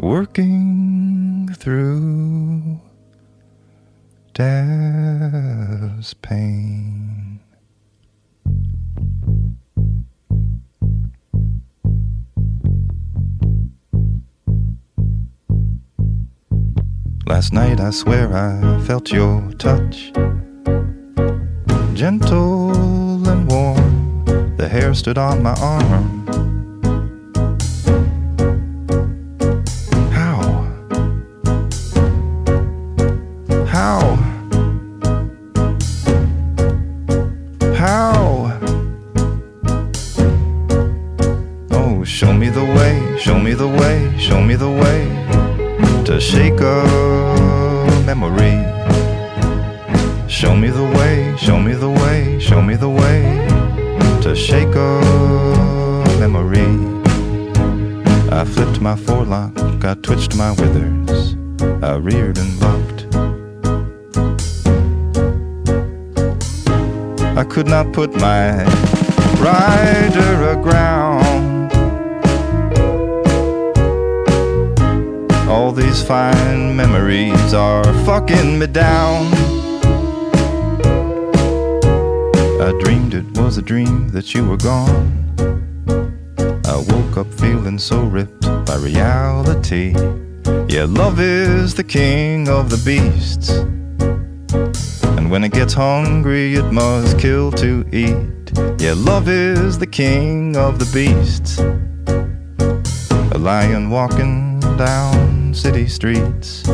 working through death's pain. Last night I swear I felt your touch, gentle and warm. The hair stood on my arm. How? Oh, show me the way, show me the way, show me the way to shake a memory. Show me the way, show me the way, show me the way to shake a memory. I flipped my forelock, I twitched my withers, I reared and bucked. I could not put my rider aground. All these fine memories are fucking me down. I dreamed it was a dream that you were gone. I woke up feeling so ripped by reality. Yeah, love is the king of the beasts, and when it gets hungry it must kill to eat. Yeah, love is the king of the beasts, a lion walking down city streets.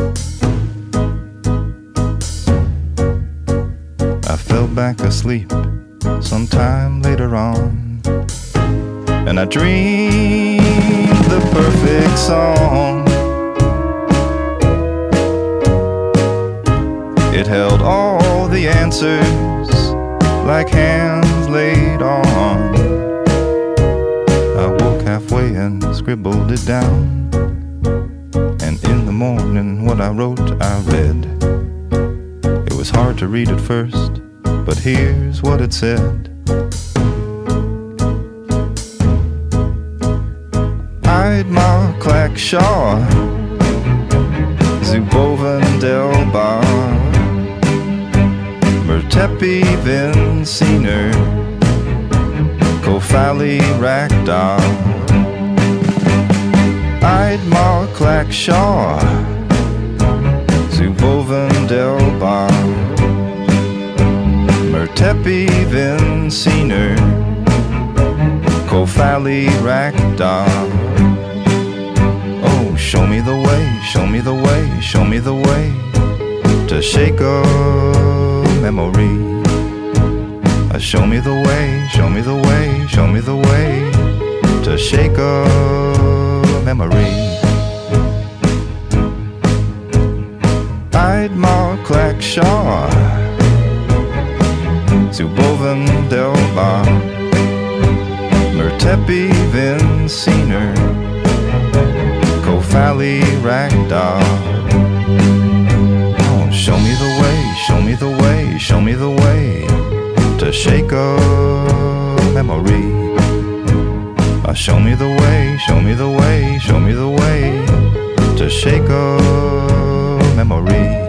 I fell back asleep sometime later on, and I dreamed the perfect song. It held all the answers like hands laid on. I woke halfway and scribbled it down, and in the morning what I wrote I read. It was hard to read at first, but here's what it said. Idmar Clackshaw, Zuboven Delbar, Mertepi Vinciner, Kofali Rakdal. Idmar Clackshaw, Zuboven Delbar, Mertepi Vinciner, Kofali Rakdal. Oh, show me the way, show me the way, show me the way to shake a memory. Show me the way, show me the way, show me the way to shake a memory. Idmar Clackshaw, Zuboven Delbar, Mertepi Vinciner, Kofali Rakdal. Oh, show me the way, show me the way, show me the way to shake a memory. Show me the way, show me the way, show me the way to shake a memory.